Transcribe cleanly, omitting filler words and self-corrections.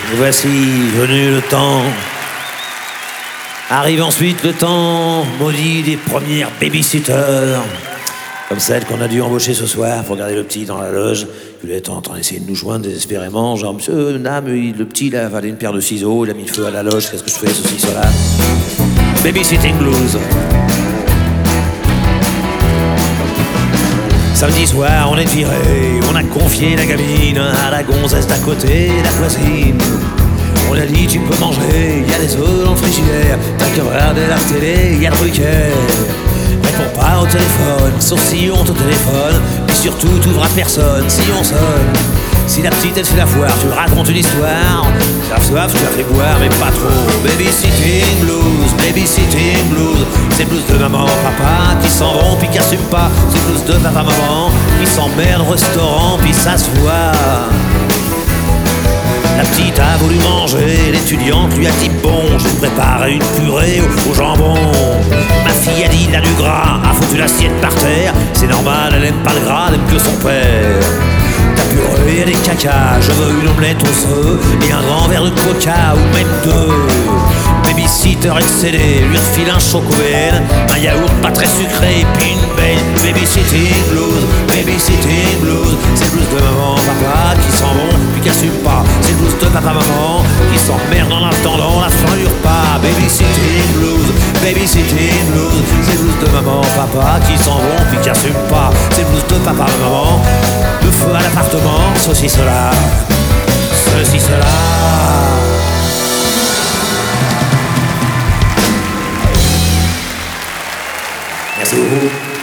Et voici venu le temps. Arrive ensuite le temps maudit des premières babysitters. Comme celle qu'on a dû embaucher ce soir pour garder le petit dans la loge. Il est en train d'essayer de nous joindre désespérément. Genre, monsieur, dame, le petit, il a avalé une paire de ciseaux, il a mis le feu à la loge, qu'est-ce que je fais, ceci, cela. Babysitting blues. Samedi soir, on est viré, on a confié la gamine à la gonzesse d'à côté, la voisine. On a dit tu peux manger, y a des œufs dans le frigidaire, t'as qu'à regarder la télé, y a le Drucker. Réponds pas au téléphone, sauf si on te téléphone, et surtout t'ouvres à personne si on sonne. Si la petite elle fait la foire, tu racontes une histoire. T'as soif, tu la fais boire, mais pas trop. Babysitting blues, babysitting blues. C'est blues de maman, papa qui s'en vont puis qui assument pas. C'est blues de papa, maman qui s'emmerdent au restaurant puis ça se voit. La petite a voulu manger, l'étudiante lui a dit bon, je vais préparer une purée au jambon. Ma fille a dit il a du gras, a foutu l'assiette par terre. C'est normal, elle aime pas le gras, elle aime que son père. Ta purée, elle est caca, je veux une omelette aux œufs et un grand verre de coca ou même deux. Babysitter excédé, lui refile un chocobel, un yaourt pas très sucré et puis une belle. Babysitting blues, babysitting blues. C'est blues de maman, papa qui s'en vont puis qui assument pas. C'est blues de papa, maman qui s'emmerdent en attendant la fin du repas. Babysitting blues, babysitting blues. C'est blues de maman, papa qui s'en vont puis qui assument pas. C'est blues de papa, maman. Le feu à l'appartement, ceci, cela, ceci, cela. Merci beaucoup.